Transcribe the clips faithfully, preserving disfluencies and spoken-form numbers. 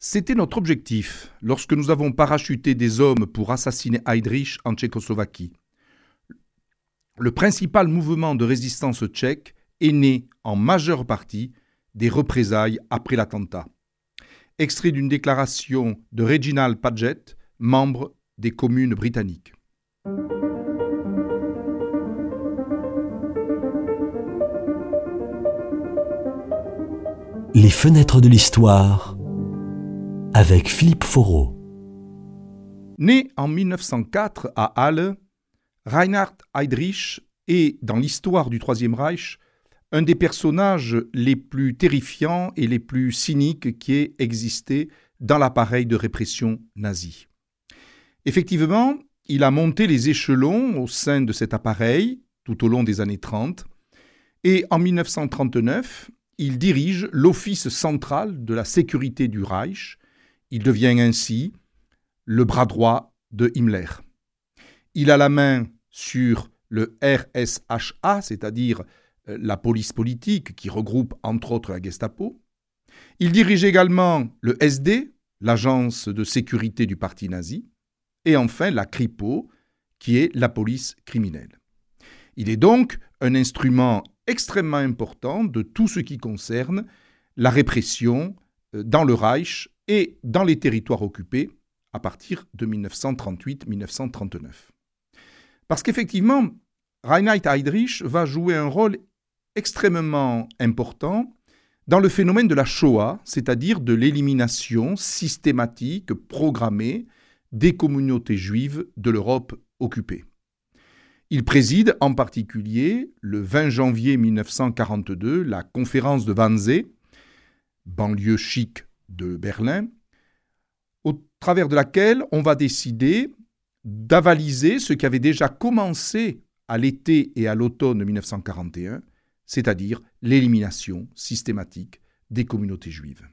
C'était notre objectif lorsque nous avons parachuté des hommes pour assassiner Heydrich en Tchécoslovaquie. Le principal mouvement de résistance tchèque est né en majeure partie des représailles après l'attentat. Extrait d'une déclaration de Reginald Paget, membre des communes britanniques. Les fenêtres de l'histoire avec Philippe Foreau. Né en mille neuf cent quatre à Halle, Reinhard Heydrich est, dans l'histoire du Troisième Reich, un des personnages les plus terrifiants et les plus cyniques qui ait existé dans l'appareil de répression nazi. Effectivement, il a monté les échelons au sein de cet appareil tout au long des années trente, et en mille neuf cent trente-neuf, il dirige l'Office central de la sécurité du Reich. Il devient ainsi le bras droit de Himmler. Il a la main sur le R S H A, c'est-à-dire la police politique qui regroupe entre autres la Gestapo. Il dirige également le S D, l'agence de sécurité du parti nazi, et enfin la Kripo, qui est la police criminelle. Il est donc un instrument extrêmement important de tout ce qui concerne la répression dans le Reich et dans les territoires occupés à partir de mille neuf cent trente-huit mille neuf cent trente-neuf. Parce qu'effectivement, Reinhard Heydrich va jouer un rôle extrêmement important dans le phénomène de la Shoah, c'est-à-dire de l'élimination systématique, programmée des communautés juives de l'Europe occupée. Il préside en particulier, le vingt janvier mille neuf cent quarante-deux, la conférence de Wannsee, banlieue chic de Berlin, au travers de laquelle on va décider d'avaliser ce qui avait déjà commencé à l'été et à l'automne mille neuf cent quarante et un, c'est-à-dire l'élimination systématique des communautés juives.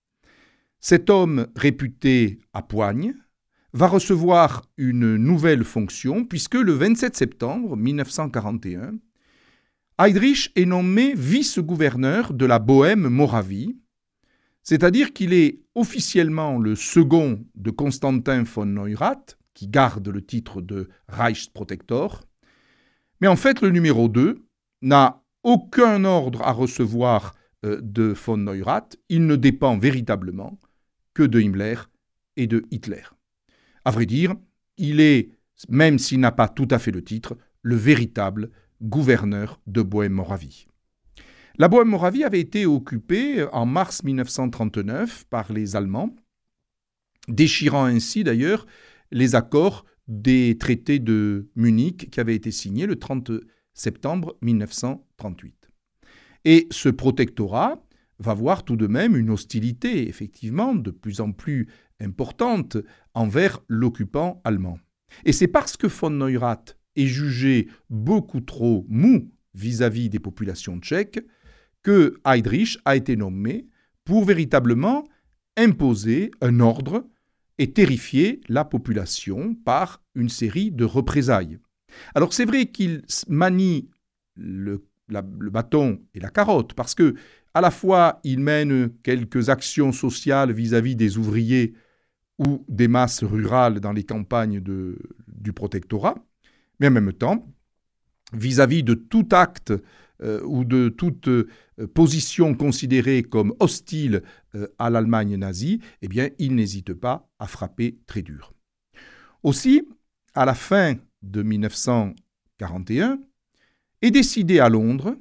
Cet homme réputé à poigne va recevoir une nouvelle fonction puisque le vingt-sept septembre mille neuf cent quarante et un, Heydrich est nommé vice-gouverneur de la Bohême-Moravie, c'est-à-dire qu'il est officiellement le second de Constantin von Neurath, qui garde le titre de Reichsprotektor, mais en fait le numéro deux n'a aucun ordre à recevoir euh, de von Neurath, il ne dépend véritablement que de Himmler et de Hitler. À vrai dire, il est, même s'il n'a pas tout à fait le titre, le véritable gouverneur de Bohême-Moravie. La Bohême-Moravie avait été occupée en mars mille neuf cent trente-neuf par les Allemands, déchirant ainsi d'ailleurs les accords des traités de Munich qui avaient été signés le trente septembre mille neuf cent trente-huit. Et ce protectorat va voir tout de même une hostilité, effectivement, de plus en plus importante envers l'occupant allemand. Et c'est parce que von Neurath est jugé beaucoup trop mou vis-à-vis des populations tchèques que Heydrich a été nommé pour véritablement imposer un ordre et terrifier la population par une série de représailles. Alors c'est vrai qu'il manie le, la, le bâton et la carotte, parce que à la fois il mène quelques actions sociales vis-à-vis des ouvriers ou des masses rurales dans les campagnes de, du protectorat, mais en même temps, vis-à-vis de tout acte euh, ou de toute euh, position considérée comme hostile euh, à l'Allemagne nazie, eh bien, il n'hésite pas à frapper très dur. Aussi, à la fin de mille neuf cent quarante et un, est décidée à Londres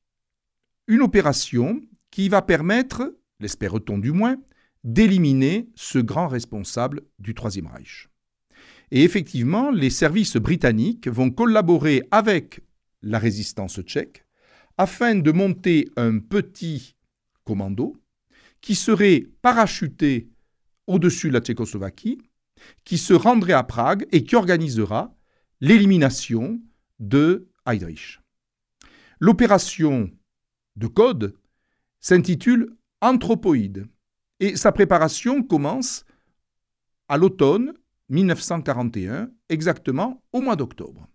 une opération qui va permettre, l'espère-t-on du moins, d'éliminer ce grand responsable du Troisième Reich. Et effectivement, les services britanniques vont collaborer avec la résistance tchèque afin de monter un petit commando qui serait parachuté au-dessus de la Tchécoslovaquie, qui se rendrait à Prague et qui organisera l'élimination de Heydrich. L'opération de code s'intitule Anthropoïde et sa préparation commence à l'automne mille neuf cent quarante et un, exactement au mois d'octobre.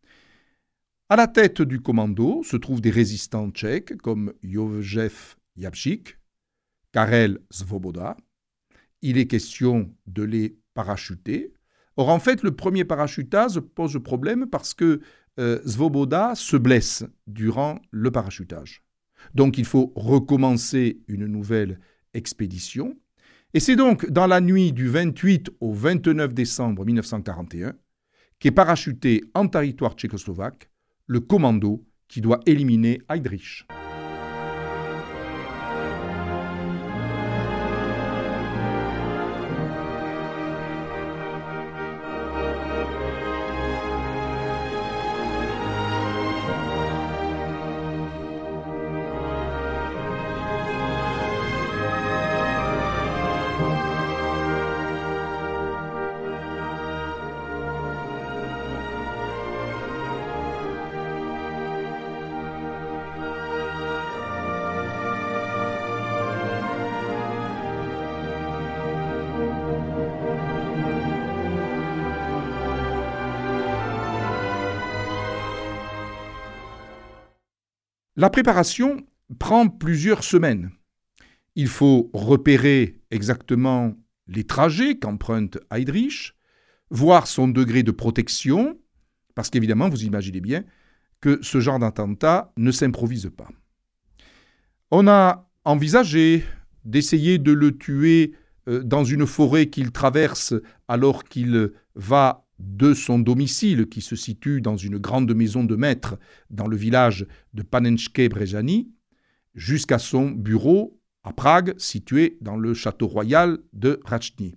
À la tête du commando se trouvent des résistants tchèques comme Josef Jabčík, Karel Svoboda, il est question de les parachuter. Or, en fait, le premier parachutage pose problème parce que euh, Svoboda se blesse durant le parachutage. Donc, il faut recommencer une nouvelle expédition. Et c'est donc dans la nuit du vingt-huit au vingt-neuf décembre mille neuf cent quarante et un qu'est parachuté en territoire tchécoslovaque le commando qui doit éliminer Heydrich. La préparation prend plusieurs semaines. Il faut repérer exactement les trajets qu'emprunte Heydrich, voir son degré de protection, parce qu'évidemment, vous imaginez bien que ce genre d'attentat ne s'improvise pas. On a envisagé d'essayer de le tuer dans une forêt qu'il traverse alors qu'il va de son domicile qui se situe dans une grande maison de maître dans le village de Panenské Brejany jusqu'à son bureau à Prague situé dans le château royal de Hradčany.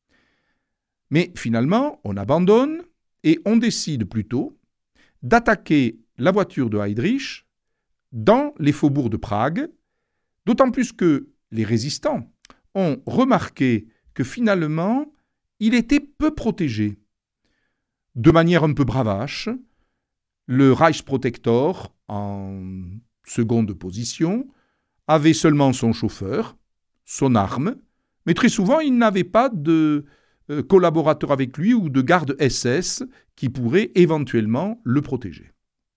Mais finalement, on abandonne et on décide plutôt d'attaquer la voiture de Heydrich dans les faubourgs de Prague, d'autant plus que les résistants ont remarqué que finalement, il était peu protégé. De manière un peu bravache, le Reichsprotector, en seconde position, avait seulement son chauffeur, son arme, mais très souvent il n'avait pas de euh, collaborateur avec lui ou de garde S S qui pourrait éventuellement le protéger.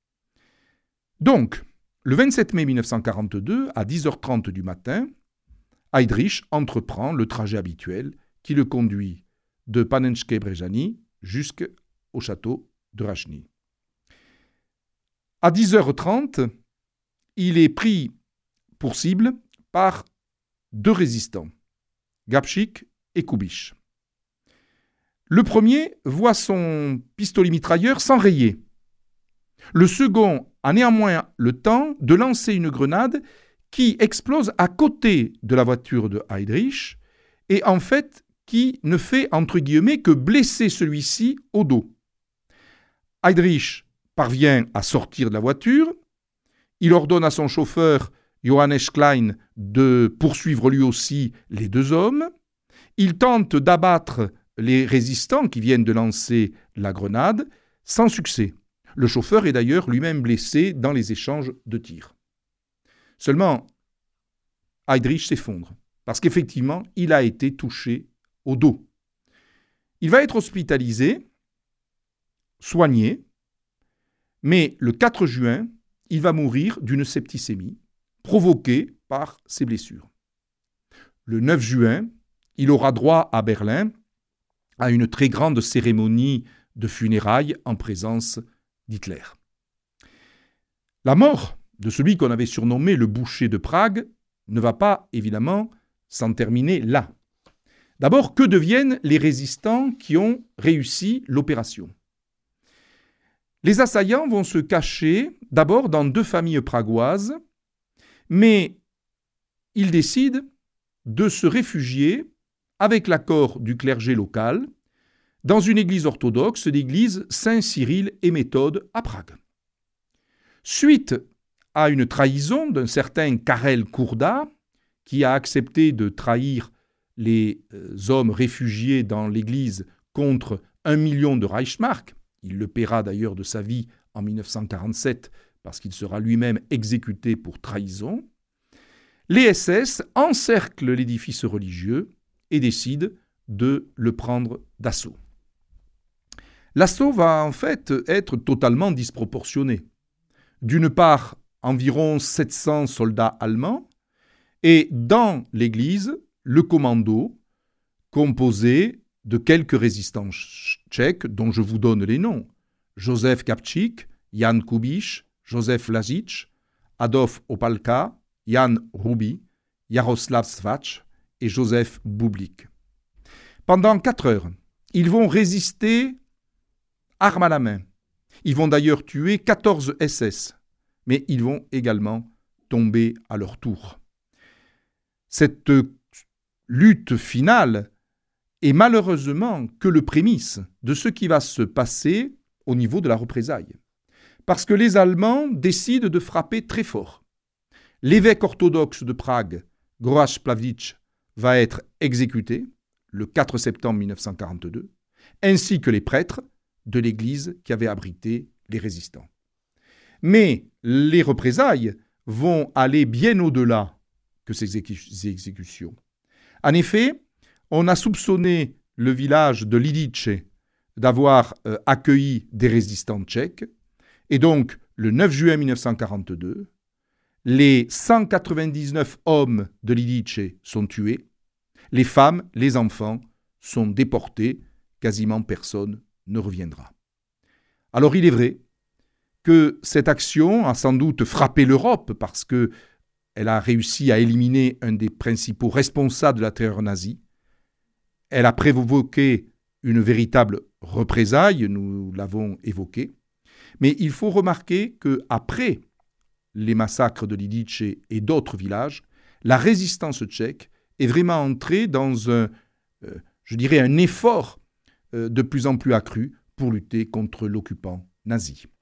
Donc, le vingt-sept mai mille neuf cent quarante-deux, à dix heures trente du matin, Heydrich entreprend le trajet habituel qui le conduit de Panenské Brejany jusqu'au château de Hradčany. À dix heures trente, il est pris pour cible par deux résistants, Gabčík et Kubíš. Le premier voit son pistolet mitrailleur s'enrayer. Le second a néanmoins le temps de lancer une grenade qui explose à côté de la voiture de Heydrich et en fait qui ne fait entre guillemets que blesser celui-ci au dos. Heydrich parvient à sortir de la voiture, il ordonne à son chauffeur Johannes Klein de poursuivre lui aussi les deux hommes, il tente d'abattre les résistants qui viennent de lancer la grenade, sans succès. Le chauffeur est d'ailleurs lui-même blessé dans les échanges de tirs. Seulement, Heydrich s'effondre, parce qu'effectivement, il a été touché au dos. Il va être hospitalisé, soigné, mais le quatre juin, il va mourir d'une septicémie provoquée par ses blessures. Le neuf juin, il aura droit à Berlin à une très grande cérémonie de funérailles en présence d'Hitler. La mort de celui qu'on avait surnommé le boucher de Prague ne va pas, évidemment, s'en terminer là. D'abord, que deviennent les résistants qui ont réussi l'opération ? Les assaillants vont se cacher d'abord dans deux familles pragoises, mais ils décident de se réfugier avec l'accord du clergé local dans une église orthodoxe, l'église Saint-Cyril et Méthode à Prague. Suite à une trahison d'un certain Karel Kurda, qui a accepté de trahir les hommes réfugiés dans l'église contre un million de Reichsmark, il le paiera d'ailleurs de sa vie en mille neuf cent quarante-sept parce qu'il sera lui-même exécuté pour trahison, les S S encerclent l'édifice religieux et décident de le prendre d'assaut. L'assaut va en fait être totalement disproportionné. D'une part, environ sept cents soldats allemands, et dans l'église, le commando composé de quelques résistants tchèques dont je vous donne les noms. Josef Gabčík, Jan Kubiš, Josef Lazic, Adolf Opalka, Jan Hruby, Jaroslav Svač et Josef Bublik. Pendant quatre heures, ils vont résister arme à la main. Ils vont d'ailleurs tuer quatorze S S, mais ils vont également tomber à leur tour. Cette lutte finale est malheureusement que le prémisse de ce qui va se passer au niveau de la représaille. Parce que les Allemands décident de frapper très fort. L'évêque orthodoxe de Prague, Grosz Plavdic, va être exécuté le quatre septembre mille neuf cent quarante-deux, ainsi que les prêtres de l'église qui avait abrité les résistants. Mais les représailles vont aller bien au-delà que ces exécutions. En effet, on a soupçonné le village de Lidice d'avoir euh, accueilli des résistants tchèques, et donc le neuf juin mille neuf cent quarante-deux, les cent quatre-vingt-dix-neuf hommes de Lidice sont tués, les femmes, les enfants sont déportés, quasiment personne ne reviendra. Alors il est vrai que cette action a sans doute frappé l'Europe parce qu'elle a réussi à éliminer un des principaux responsables de la terreur nazie. Elle a provoqué une véritable représaille, nous l'avons évoqué. Mais il faut remarquer qu'après les massacres de Lidice et d'autres villages, la résistance tchèque est vraiment entrée dans un, euh, je dirais, un effort euh, de plus en plus accru pour lutter contre l'occupant nazi.